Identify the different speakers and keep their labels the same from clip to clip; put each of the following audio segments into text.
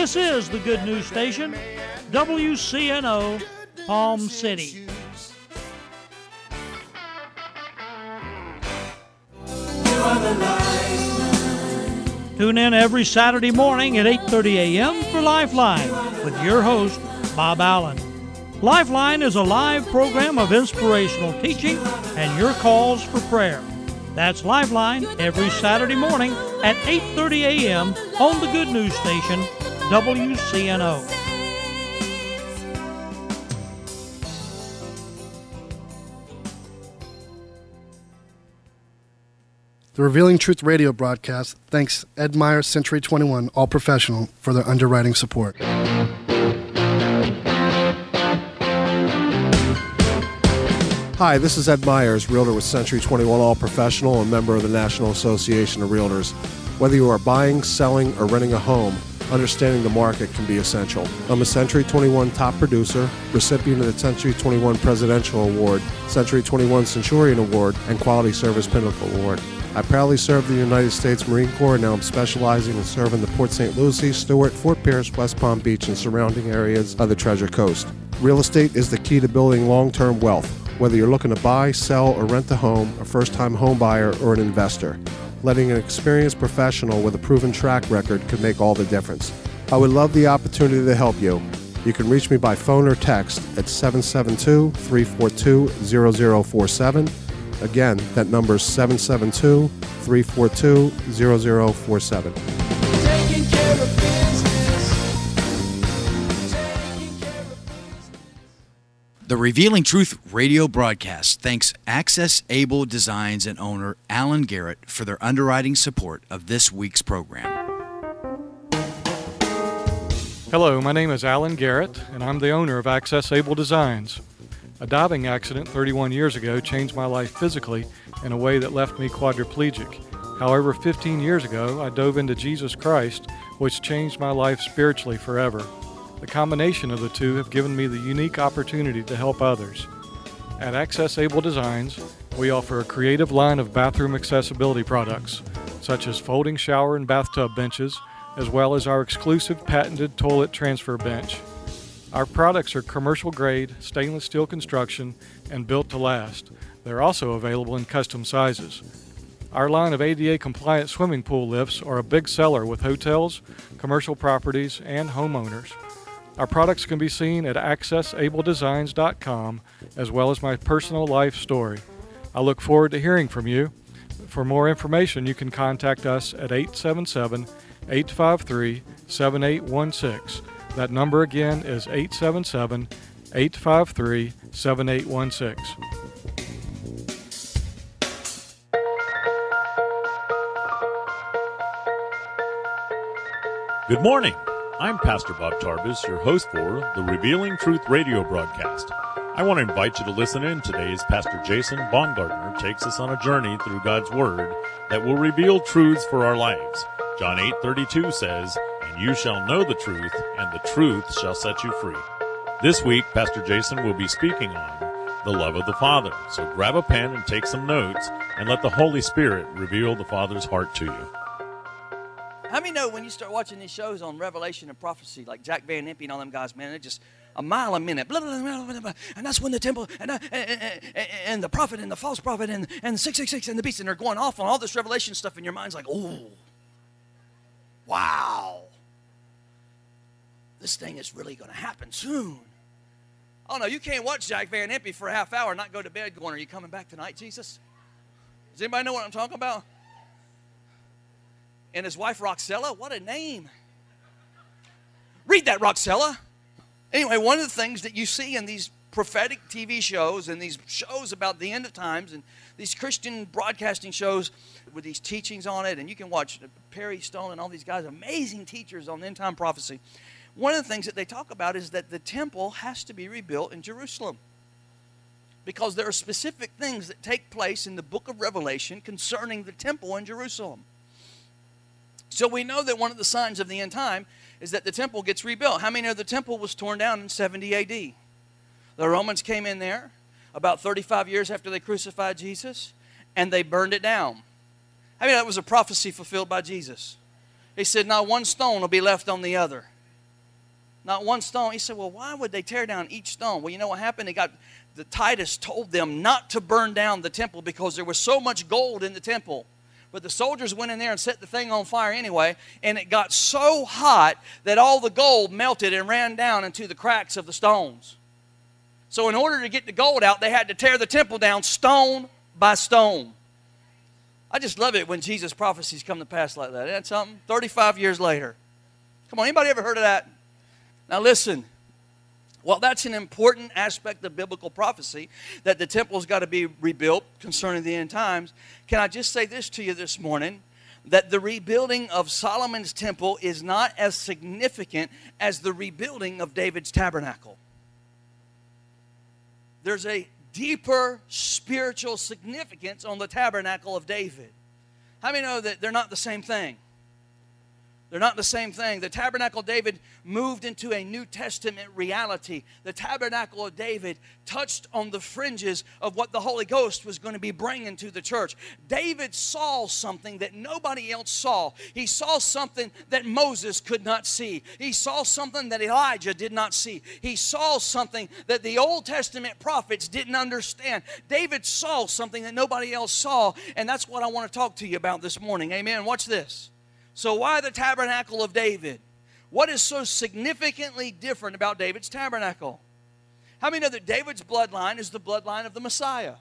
Speaker 1: This is the Good News Station, WCNO, Palm City. Tune in every Saturday morning at 8:30 a.m. for Lifeline with your host, Bob Allen. Lifeline is a live program of inspirational teaching and your calls for prayer. That's Lifeline every Saturday morning at 8:30 a.m. on the Good News Station, WCNO.
Speaker 2: The Revealing Truth radio broadcast thanks Ed Meyer, Century 21, All Professional, for their underwriting support.
Speaker 3: Hi, this is Ed Myers, Realtor with Century 21 All Professional and member of the National Association of Realtors. Whether you are buying, selling, or renting a home, understanding the market can be essential. I'm a Century 21 top producer, recipient of the Century 21 Presidential Award, Century 21 Centurion Award, and Quality Service Pinnacle Award. I proudly served the United States Marine Corps, and now I'm specializing in serving the Port St. Lucie, Stewart, Fort Pierce, West Palm Beach, and surrounding areas of the Treasure Coast. Real estate is the key to building long-term wealth. Whether you're looking to buy, sell, or rent a home, a first-time home buyer, or an investor, letting an experienced professional with a proven track record could make all the difference. I would love the opportunity to help you. You can reach me by phone or text at 772-342-0047. Again, that number is 772-342-0047.
Speaker 4: Taking care of business.
Speaker 5: The Revealing Truth radio broadcast thanks Access Able Designs and owner Alan Garrett for their underwriting support of this week's program.
Speaker 6: Hello, my name is Alan Garrett, and I'm the owner of Access Able Designs. A diving accident 31 years ago changed my life physically in a way that left me quadriplegic. However, 15 years ago, I dove into Jesus Christ, which changed my life spiritually forever. The combination of the two have given me the unique opportunity to help others. At Access Able Designs, we offer a creative line of bathroom accessibility products, such as folding shower and bathtub benches, as well as our exclusive patented toilet transfer bench. Our products are commercial-grade, stainless steel construction, and built to last. They're also available in custom sizes. Our line of ADA-compliant swimming pool lifts are a big seller with hotels, commercial properties, and homeowners. Our products can be seen at accessabledesigns.com, as well as my personal life story. I look forward to hearing from you. For more information, you can contact us at 877-853-7816. That number again is 877-853-7816.
Speaker 7: Good morning. I'm Pastor Bob Tarbus, your host for the Revealing Truth radio broadcast. I want to invite you to listen in today as Pastor Jason Baumgartner takes us on a journey through God's Word that will reveal truths for our lives. John 8:32 says, "And you shall know the truth, and the truth shall set you free." This week, Pastor Jason will be speaking on the love of the Father. So grab a pen and take some notes, and let the Holy Spirit reveal the Father's heart to you.
Speaker 8: How many know when you start watching these shows on Revelation and prophecy, like Jack Van Impe and all them guys, man, they're just a mile a minute, blah, blah, blah, blah, blah, and that's when the temple and the prophet and the false prophet and 666 and the beast, and they're going off on all this Revelation stuff, and your mind's like, oh, wow, this thing is really going to happen soon. Oh no, you can't watch Jack Van Impe for a half hour and not go to bed going, are you coming back tonight, Jesus? Does anybody know what I'm talking about? And his wife, Roxella, what a name. Read that, Roxella. Anyway, one of the things that you see in these prophetic TV shows and these shows about the end of times and these Christian broadcasting shows with these teachings on it, and you can watch Perry Stone and all these guys, amazing teachers on end time prophecy. One of the things that they talk about is that the temple has to be rebuilt in Jerusalem, because there are specific things that take place in the book of Revelation concerning the temple in Jerusalem. So we know that one of the signs of the end time is that the temple gets rebuilt. How many know the temple was torn down in 70 AD? The Romans came in there about 35 years after they crucified Jesus, and they burned it down. I mean, that was a prophecy fulfilled by Jesus. He said, not one stone will be left on the other. Not one stone. He said, well, why would they tear down each stone? Well, you know what happened? Titus told them not to burn down the temple because there was so much gold in the temple. But the soldiers went in there and set the thing on fire anyway, and it got so hot that all the gold melted and ran down into the cracks of the stones. So in order to get the gold out, they had to tear the temple down stone by stone. I just love it when Jesus' prophecies come to pass like that. Isn't that something? 35 years later. Come on, anybody ever heard of that? Now listen. Well, that's an important aspect of biblical prophecy, that the temple's got to be rebuilt concerning the end times. Can I just say this to you this morning? That the rebuilding of Solomon's temple is not as significant as the rebuilding of David's tabernacle. There's a deeper spiritual significance on the tabernacle of David. How many know that they're not the same thing? They're not the same thing. The tabernacle of David moved into a New Testament reality. The tabernacle of David touched on the fringes of what the Holy Ghost was going to be bringing to the church. David saw something that nobody else saw. He saw something that Moses could not see. He saw something that Elijah did not see. He saw something that the Old Testament prophets didn't understand. David saw something that nobody else saw, and that's what I want to talk to you about this morning. Amen. Watch this. So why the tabernacle of David? What is so significantly different about David's tabernacle? How many know that David's bloodline is the bloodline of the Messiah?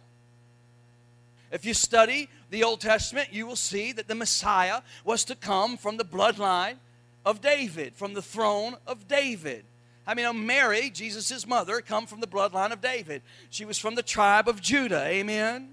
Speaker 8: If you study the Old Testament, you will see that the Messiah was to come from the bloodline of David, from the throne of David. How many know Mary, Jesus' mother, come from the bloodline of David? She was from the tribe of Judah. Amen?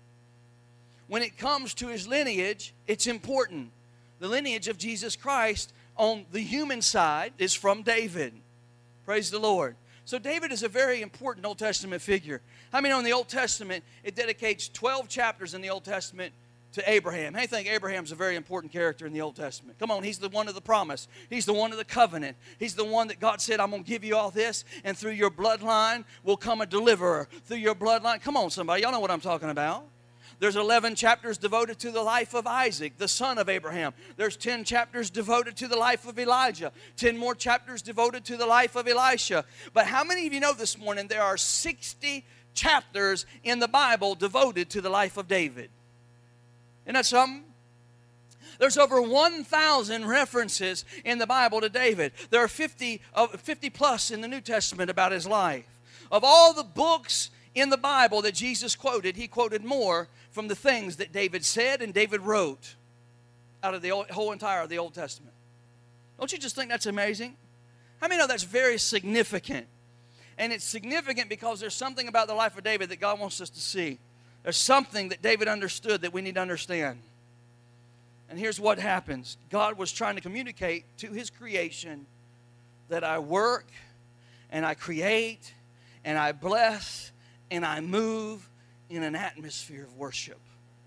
Speaker 8: When it comes to his lineage, it's important. The lineage of Jesus Christ on the human side is from David. Praise the Lord. So David is a very important Old Testament figure. How many know in the Old Testament, it dedicates 12 chapters in the Old Testament to Abraham? How do you think Abraham's a very important character in the Old Testament? Come on, he's the one of the promise. He's the one of the covenant. He's the one that God said, I'm going to give you all this, and through your bloodline will come a deliverer. Through your bloodline. Come on, somebody. Y'all know what I'm talking about. There's 11 chapters devoted to the life of Isaac, the son of Abraham. There's 10 chapters devoted to the life of Elijah. 10 more chapters devoted to the life of Elisha. But how many of you know this morning there are 60 chapters in the Bible devoted to the life of David? Isn't that something? There's over 1,000 references in the Bible to David. There are 50 plus in the New Testament about his life. Of all the books in the Bible that Jesus quoted, he quoted more from the things that David said and David wrote out of the whole entire of the Old Testament. Don't you just think that's amazing? How many know that's very significant? And it's significant because there's something about the life of David that God wants us to see. There's something that David understood that we need to understand. And here's what happens. God was trying to communicate to his creation that I work and I create and I bless and I move in an atmosphere of worship.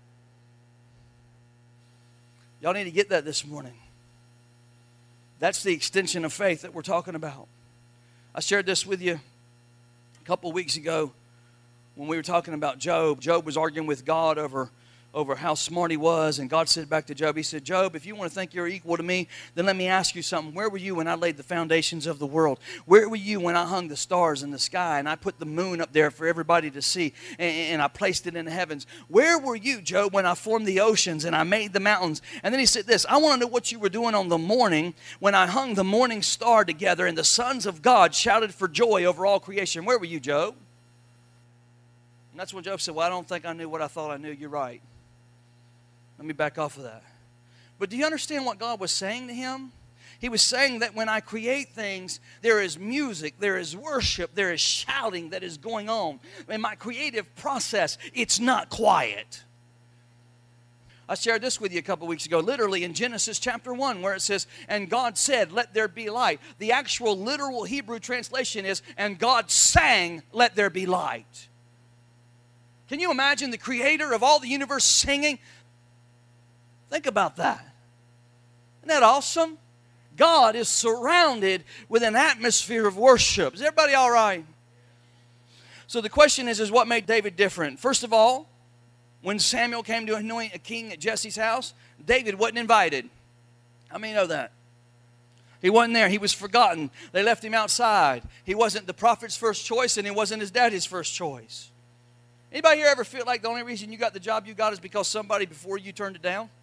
Speaker 8: Y'all need to get that this morning. That's the extension of faith that we're talking about. I shared this with you a couple of weeks ago when we were talking about Job. Job was arguing with God over how smart he was, and God said back to Job, he said, Job, if you want to think you're equal to me, then let me ask you something. Where were you when I laid the foundations of the world? Where were you when I hung the stars in the sky and I put the moon up there for everybody to see and I placed it in the heavens? Where were you, Job, when I formed the oceans and I made the mountains? And then he said this, I want to know what you were doing on the morning when I hung the morning star together and the sons of God shouted for joy over all creation. Where were you, Job? And that's when Job said, well, I don't think I knew what I thought I knew. You're right. Let me back off of that. But do you understand what God was saying to him? He was saying that when I create things, there is music, there is worship, there is shouting that is going on. In my creative process, it's not quiet. I shared this with you a couple weeks ago, literally in Genesis chapter 1, where it says, and God said, let there be light. The actual literal Hebrew translation is, and God sang, let there be light. Can you imagine the creator of all the universe singing? Think about that. Isn't that awesome? God is surrounded with an atmosphere of worship. Is everybody all right? So the question is what made David different? First of all, when Samuel came to anoint a king at Jesse's house, David wasn't invited. How many know that? He wasn't there. He was forgotten. They left him outside. He wasn't the prophet's first choice, and he wasn't his daddy's first choice. Anybody here ever feel like the only reason you got the job you got is because somebody before you turned it down?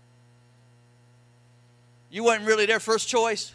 Speaker 8: You wasn't really their first choice?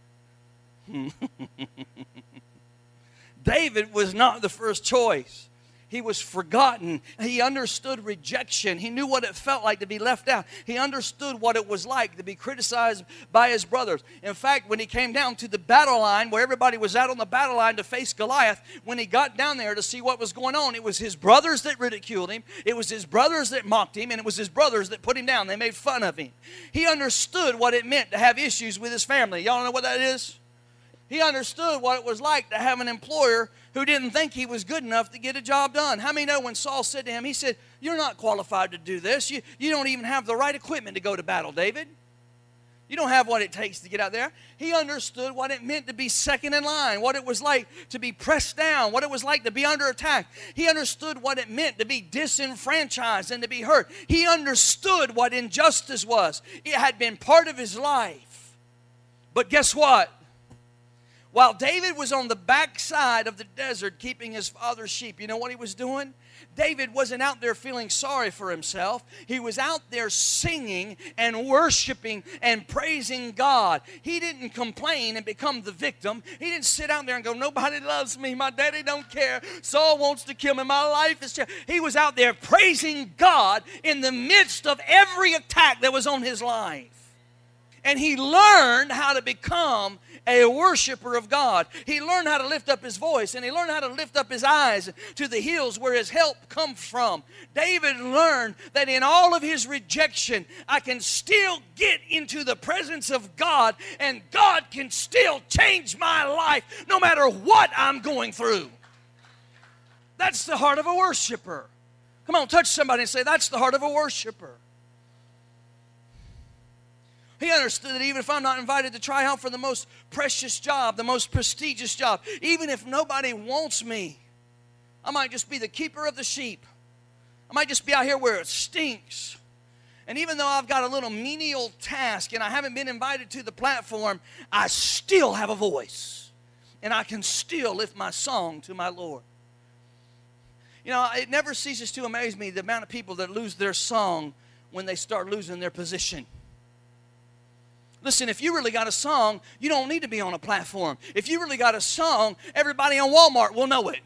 Speaker 8: David was not the first choice. He was forgotten. He understood rejection. He knew what it felt like to be left out. He understood what it was like to be criticized by his brothers. In fact, when he came down to the battle line, where everybody was out on the battle line to face Goliath, when he got down there to see what was going on, it was his brothers that ridiculed him. It was his brothers that mocked him, and it was his brothers that put him down. They made fun of him. He understood what it meant to have issues with his family. Y'all know what that is? He understood what it was like to have an employer who didn't think he was good enough to get a job done. How many know when Saul said to him, he said, "You're not qualified to do this. You don't even have the right equipment to go to battle, David. You don't have what it takes to get out there." He understood what it meant to be second in line, what it was like to be pressed down, what it was like to be under attack. He understood what it meant to be disenfranchised and to be hurt. He understood what injustice was. It had been part of his life. But guess what? While David was on the backside of the desert keeping his father's sheep, you know what he was doing? David wasn't out there feeling sorry for himself. He was out there singing and worshiping and praising God. He didn't complain and become the victim. He didn't sit out there and go, "Nobody loves me. My daddy don't care. Saul wants to kill me. My life is terrible." He was out there praising God in the midst of every attack that was on his life. And he learned how to become a worshiper of God. He learned how to lift up his voice, and he learned how to lift up his eyes to the hills where his help comes from. David learned that in all of his rejection, I can still get into the presence of God, and God can still change my life no matter what I'm going through. That's the heart of a worshiper. Come on, touch somebody and say, "That's the heart of a worshiper." He understood that even if I'm not invited to try out for the most precious job, the most prestigious job, even if nobody wants me, I might just be the keeper of the sheep. I might just be out here where it stinks. And even though I've got a little menial task and I haven't been invited to the platform, I still have a voice. And I can still lift my song to my Lord. You know, it never ceases to amaze me the amount of people that lose their song when they start losing their position. Listen, if you really got a song, you don't need to be on a platform. If you really got a song, everybody on Walmart will know it.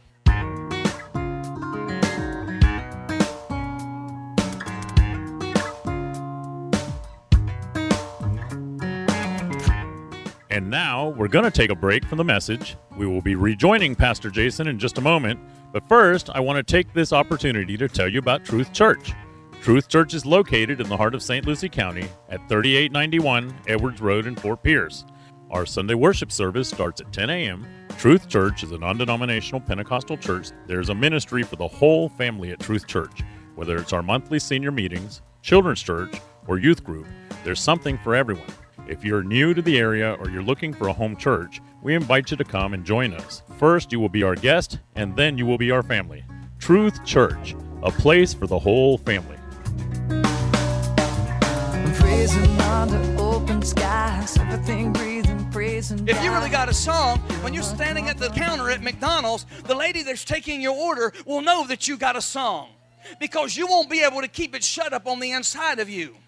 Speaker 7: And now we're going to take a break from the message. We will be rejoining Pastor Jason in just a moment. But first, I want to take this opportunity to tell you about Truth Church. Truth Church is located in the heart of St. Lucie County at 3891 Edwards Road in Fort Pierce. Our Sunday worship service starts at 10 a.m. Truth Church is a non-denominational Pentecostal church. There's a ministry for the whole family at Truth Church. Whether it's our monthly senior meetings, children's church, or youth group, there's something for everyone. If you're new to the area or you're looking for a home church, we invite you to come and join us. First, you will be our guest, and then you will be our family. Truth Church, a place for the whole family.
Speaker 8: If you really got a song, when you're standing at the counter at McDonald's, the lady that's taking your order will know that you got a song, because you won't be able to keep it shut up on the inside of you.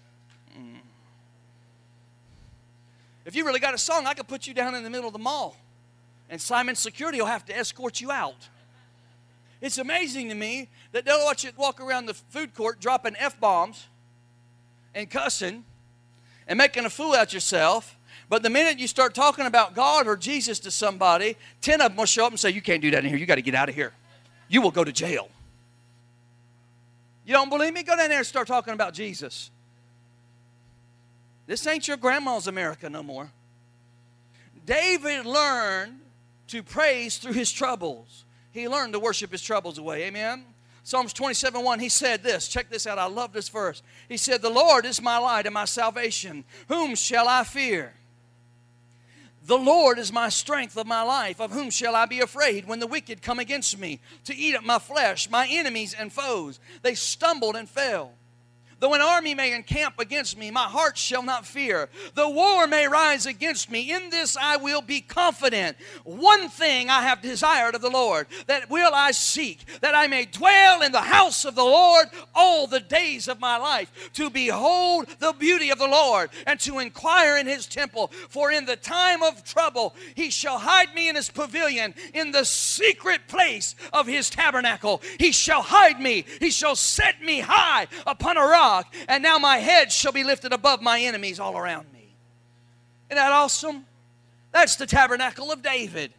Speaker 8: If you really got a song, I could put you down in the middle of the mall, and Simon's security will have to escort you out. It's amazing to me that they'll watch you walk around the food court dropping F-bombs and cussing and making a fool out yourself. But the minute you start talking about God or Jesus to somebody, 10 of them will show up and say, "You can't do that in here. You got to get out of here. You will go to jail." You don't believe me? Go down there and start talking about Jesus. This ain't your grandma's America no more. David learned to praise through his troubles. He learned to worship his troubles away. Amen? Psalms 27:1, he said this. Check this out. I love this verse. He said, "The Lord is my light and my salvation. Whom shall I fear? The Lord is my strength of my life. Of whom shall I be afraid? When the wicked come against me to eat up my flesh, my enemies and foes, they stumbled and fell. Though an army may encamp against me, my heart shall not fear. Though war may rise against me, in this I will be confident. One thing I have desired of the Lord, that will I seek, that I may dwell in the house of the Lord all the days of my life, to behold the beauty of the Lord, and to inquire in his temple. For in the time of trouble he shall hide me in his pavilion, in the secret place of his tabernacle. He shall hide me, he shall set me high upon a rock, and now my head shall be lifted above my enemies all around me. Isn't that awesome? That's the tabernacle of David.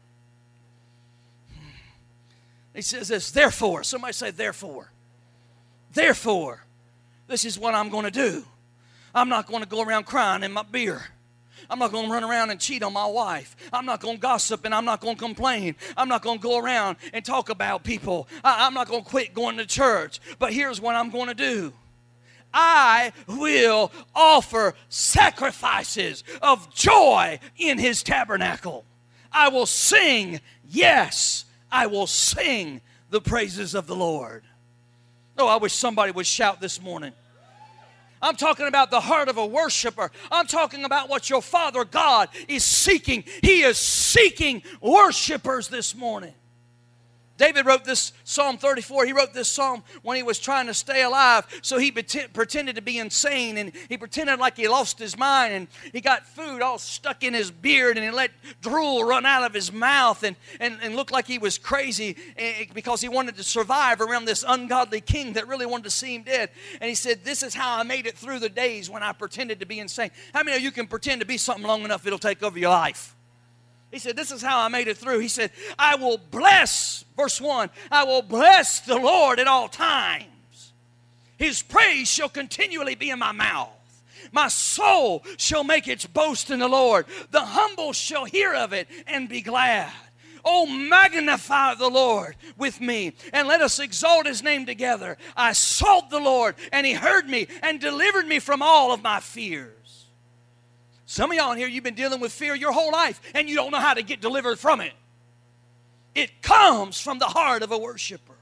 Speaker 8: He says this, therefore, somebody say therefore. Therefore, this is what I'm going to do. I'm not going to go around crying in my beer. I'm not going to run around and cheat on my wife. I'm not going to gossip and I'm not going to complain. I'm not going to go around and talk about people. I'm not going to quit going to church. But here's what I'm going to do. I will offer sacrifices of joy in his tabernacle. I will sing, yes, I will sing the praises of the Lord. Oh, I wish somebody would shout this morning. I'm talking about the heart of a worshiper. I'm talking about what your Father God is seeking. He is seeking worshipers this morning. David wrote this Psalm 34. He wrote this psalm when he was trying to stay alive. So he pretended to be insane, and he pretended like he lost his mind, and he got food all stuck in his beard, and he let drool run out of his mouth, and looked like he was crazy because he wanted to survive around this ungodly king that really wanted to see him dead. And he said, this is how I made it through the days when I pretended to be insane. How many of you can pretend to be something long enough it'll take over your life? He said, this is how I made it through. He said, I will bless, verse 1, I will bless the Lord at all times. His praise shall continually be in my mouth. My soul shall make its boast in the Lord. The humble shall hear of it and be glad. Oh, magnify the Lord with me, and let us exalt his name together. I sought the Lord, and he heard me and delivered me from all of my fears. Some of y'all in here, you've been dealing with fear your whole life, and you don't know how to get delivered from it. It comes from the heart of a worshiper.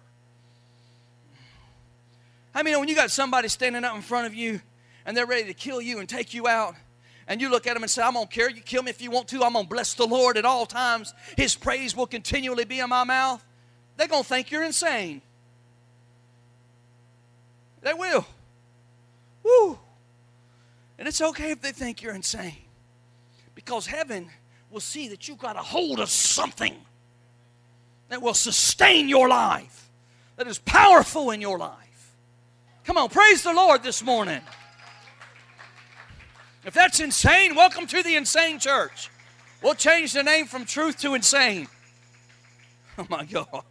Speaker 8: I mean, when you got somebody standing up in front of you, and they're ready to kill you and take you out, and you look at them and say, I'm going to care. You kill me if you want to. I'm going to bless the Lord at all times. His praise will continually be in my mouth. They're going to think you're insane. They will. Woo. And it's okay if they think you're insane, because heaven will see that you've got a hold of something that will sustain your life, that is powerful in your life. Come on, praise the Lord this morning. If that's insane, welcome to the Insane Church. We'll change the name from Truth to Insane. Oh my God.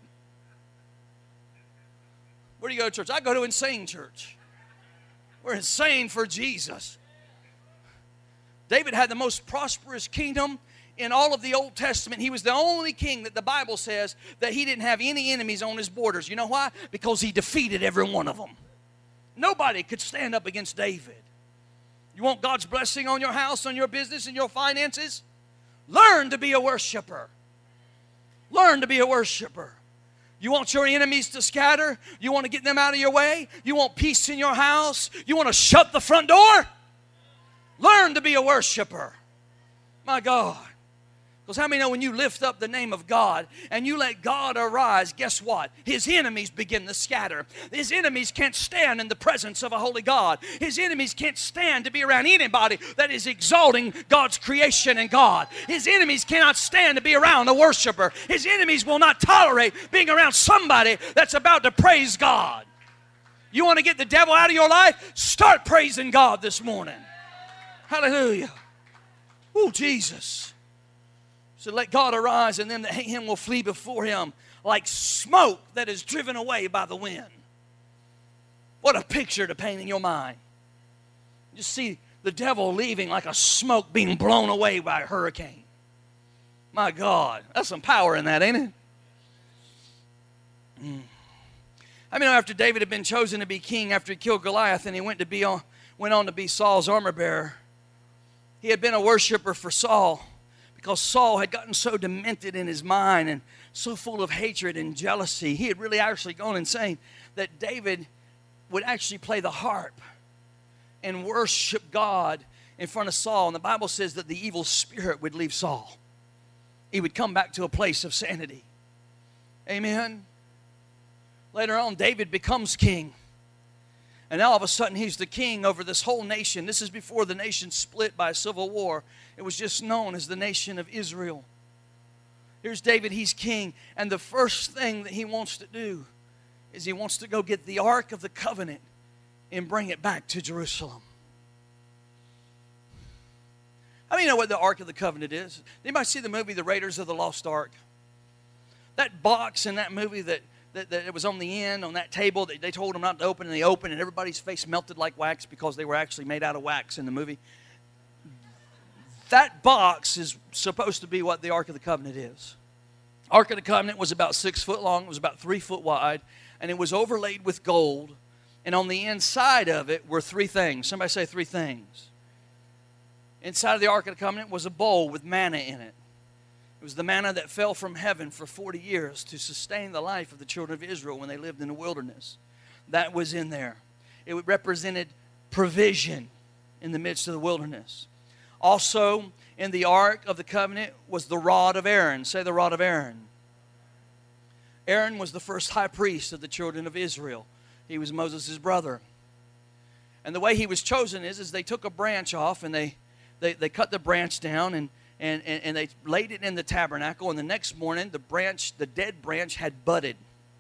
Speaker 8: Where do you go to church? I go to Insane Church. We're insane for Jesus. David had the most prosperous kingdom in all of the Old Testament. He was the only king that the Bible says that he didn't have any enemies on his borders. You know why? Because he defeated every one of them. Nobody could stand up against David. You want God's blessing on your house, on your business, and your finances? Learn to be a worshiper. Learn to be a worshiper. You want your enemies to scatter? You want to get them out of your way? You want peace in your house? You want to shut the front door? Learn to be a worshiper. My God. Because how many know when you lift up the name of God and you let God arise, guess what? His enemies begin to scatter. His enemies can't stand in the presence of a holy God. His enemies can't stand to be around anybody that is exalting God's creation and God. His enemies cannot stand to be around a worshiper. His enemies will not tolerate being around somebody that's about to praise God. You want to get the devil out of your life? Start praising God this morning. Hallelujah. Oh, Jesus. So let God arise, and them that hate him will flee before him like smoke that is driven away by the wind. What a picture to paint in your mind. You see the devil leaving like a smoke being blown away by a hurricane. My God, that's some power in that, ain't it? I mean, after David had been chosen to be king after he killed Goliath, and he went on to be Saul's armor bearer, he had been a worshiper for Saul, because Saul had gotten so demented in his mind and so full of hatred and jealousy. He had really actually gone insane that David would actually play the harp and worship God in front of Saul. And the Bible says that the evil spirit would leave Saul. He would come back to a place of sanity. Amen. Later on, David becomes king. And now all of a sudden, he's the king over this whole nation. This is before the nation split by a civil war. It was just known as the nation of Israel. Here's David, he's king. And the first thing that he wants to do is he wants to go get the Ark of the Covenant and bring it back to Jerusalem. How many know what the Ark of the Covenant is? Anybody see the movie The Raiders of the Lost Ark? That box in that movie that it was on the end, on that table, that they told them not to open, and they opened, and everybody's face melted like wax because they were actually made out of wax in the movie. That box is supposed to be what the Ark of the Covenant is. Ark of the Covenant was about 6 foot long, it was about 3 foot wide, and it was overlaid with gold, and on the inside of it were 3 things. Somebody say 3 things. Inside of the Ark of the Covenant was a bowl with manna in it. It was the manna that fell from heaven for 40 years to sustain the life of the children of Israel when they lived in the wilderness. That was in there. It represented provision in the midst of the wilderness. Also, in the Ark of the Covenant was the rod of Aaron. Say the rod of Aaron. Aaron was the first high priest of the children of Israel. He was Moses' brother. And the way he was chosen is they took a branch off and they cut the branch down and they laid it in the tabernacle, and the next morning the dead branch had budded.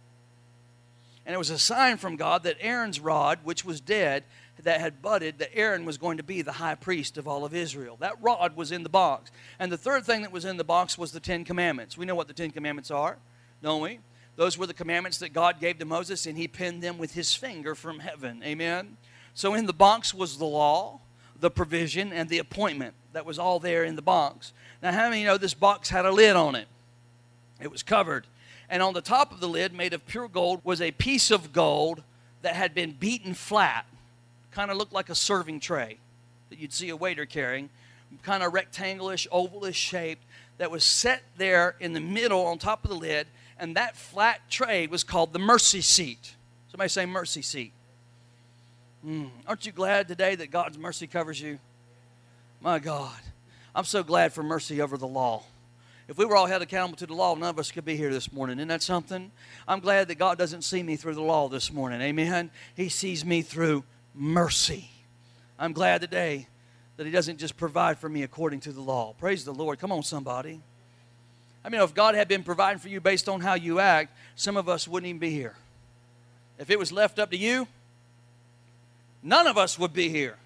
Speaker 8: And it was a sign from God that Aaron's rod, which was dead, that had budded, that Aaron was going to be the high priest of all of Israel. That rod was in the box. And the third thing that was in the box was the 10 Commandments. We know what the 10 Commandments are, don't we? Those were the commandments that God gave to Moses, and he penned them with his finger from heaven. Amen? So in the box was the law, the provision, and the appointment. That was all there in the box. Now, how many know this box had a lid on it? It was covered. And on the top of the lid, made of pure gold, was a piece of gold that had been beaten flat. Kind of looked like a serving tray that you'd see a waiter carrying. Kind of rectangular-ish, ovalish shaped, that was set there in the middle on top of the lid. And that flat tray was called the mercy seat. Somebody say mercy seat. Aren't you glad today that God's mercy covers you? My God. I'm so glad for mercy over the law. If we were all held accountable to the law, none of us could be here this morning. Isn't that something? I'm glad that God doesn't see me through the law this morning. Amen? He sees me through mercy. I'm glad today that he doesn't just provide for me according to the law. Praise the Lord. Come on, somebody. I mean, if God had been providing for you based on how you act, some of us wouldn't even be here. If it was left up to you, none of us would be here.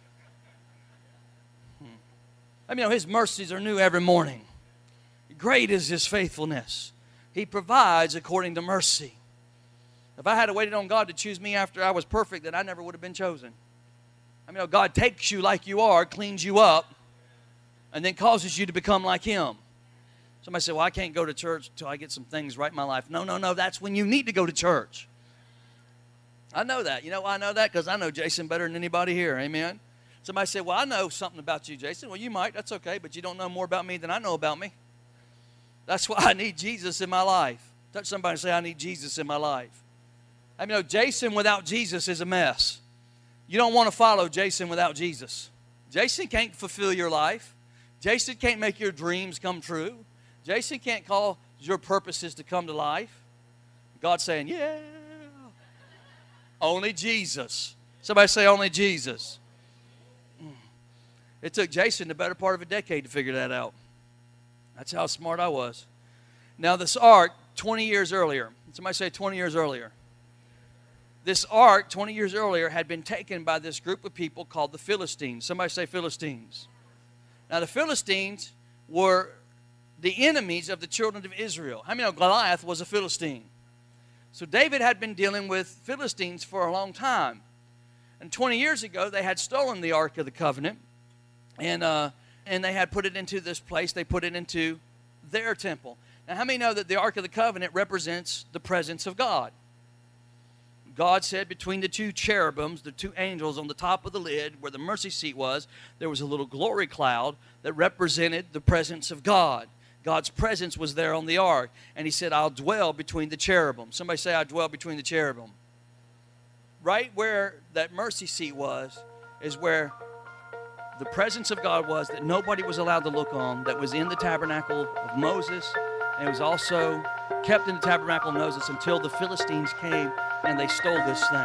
Speaker 8: I mean, his mercies are new every morning. Great is his faithfulness. He provides according to mercy. If I had waited on God to choose me after I was perfect, then I never would have been chosen. I mean, God takes you like you are, cleans you up, and then causes you to become like him. Somebody say, well, I can't go to church until I get some things right in my life. No. That's when you need to go to church. I know that. You know why I know that? Because I know Jason better than anybody here. Amen? Somebody say, well, I know something about you, Jason. Well, you might. That's okay. But you don't know more about me than I know about me. That's why I need Jesus in my life. Touch somebody and say, I need Jesus in my life. I mean, Jason without Jesus is a mess. You don't want to follow Jason without Jesus. Jason can't fulfill your life. Jason can't make your dreams come true. Jason can't cause your purposes to come to life. God's saying, yeah. Only Jesus. Somebody say, only Jesus. It took Jason the better part of a decade to figure that out. That's how smart I was. Now, this ark, 20 years earlier. Somebody say 20 years earlier. This ark, 20 years earlier, had been taken by this group of people called the Philistines. Somebody say Philistines. Now, the Philistines were the enemies of the children of Israel. How many know Goliath was a Philistine? So David had been dealing with Philistines for a long time. And 20 years ago, they had stolen the Ark of the Covenant. And they had put it into this place. They put it into their temple. Now, how many know that the Ark of the Covenant represents the presence of God? God said between the two cherubims, the two angels on the top of the lid where the mercy seat was, there was a little glory cloud that represented the presence of God. God's presence was there on the ark. And he said, I'll dwell between the cherubim. Somebody say, I dwell between the cherubim. right where that mercy seat was, is where the presence of God was that nobody was allowed to look on, that was in the tabernacle of Moses, and it was also kept in the tabernacle of Moses until the Philistines came and they stole this thing.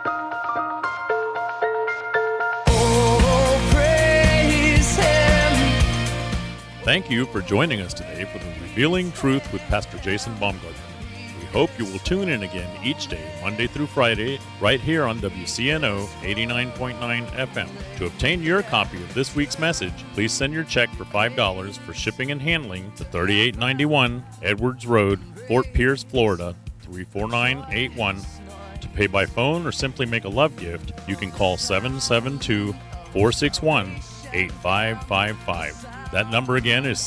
Speaker 4: Oh, praise Him.
Speaker 7: Thank you for joining us today for the Revealing Truth with Pastor Jason Baumgartner. We hope you will tune in again each day, Monday through Friday, right here on WCNO 89.9 FM. To obtain your copy of this week's message, please send your check for $5 for shipping and handling to 3891 Edwards Road, Fort Pierce, Florida, 34981. To pay by phone or simply make a love gift, you can call 772-461-8555. That number again is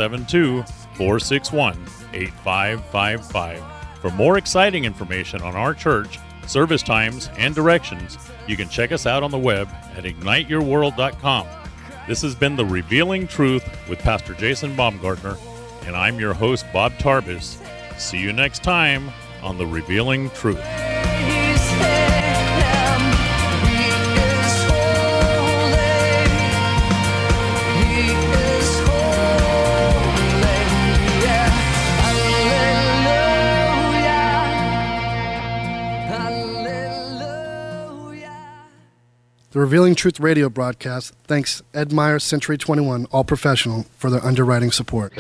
Speaker 7: 772-461-8555. For more exciting information on our church, service times, and directions, you can check us out on the web at igniteyourworld.com. This has been The Revealing Truth with Pastor Jason Baumgartner, and I'm your host, Bob Tarbis. See you next time on The Revealing Truth.
Speaker 4: Praise Him. He is holy. He is holy. Yeah. Hallelujah.
Speaker 2: The Revealing Truth radio broadcast thanks Ed Meyer, Century 21, All Professional, for their underwriting support.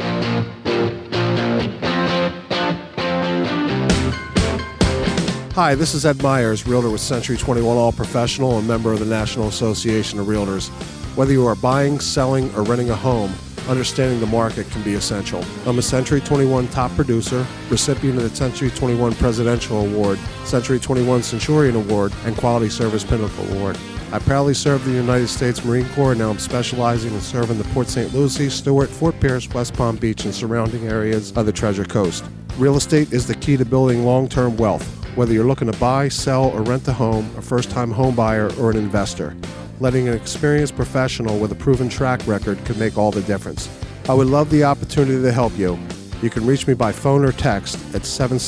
Speaker 3: Hi, this is Ed Myers, Realtor with Century 21 All Professional and member of the National Association of Realtors. Whether you are buying, selling, or renting a home, understanding the market can be essential. I'm a Century 21 top producer, recipient of the Century 21 Presidential Award, Century 21 Centurion Award, and Quality Service Pinnacle Award. I proudly served the United States Marine Corps, and now I'm specializing in serving the Port St. Lucie, Stewart, Fort Pierce, West Palm Beach, and surrounding areas of the Treasure Coast. Real estate is the key to building long-term wealth. Whether you're looking to buy, sell, or rent a home, a first-time home buyer, or an investor, letting an experienced professional with a proven track record could make all the difference. I would love the opportunity to help you. You can reach me by phone or text at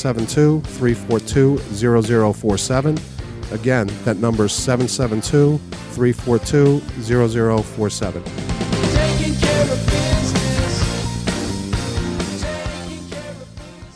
Speaker 3: 772-342-0047. Again, that number is 772-342-0047.
Speaker 4: Taking care of business. Taking care of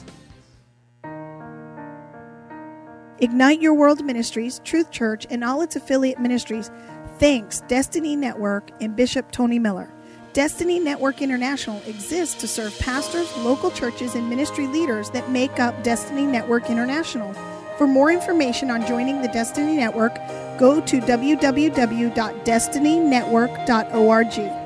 Speaker 4: business.
Speaker 9: Ignite Your World Ministries, Truth Church, and all its affiliate ministries thanks Destiny Network and Bishop Tony Miller. Destiny Network International exists to serve pastors, local churches, and ministry leaders that make up Destiny Network International. For more information on joining the Destiny Network, go to www.destinynetwork.org.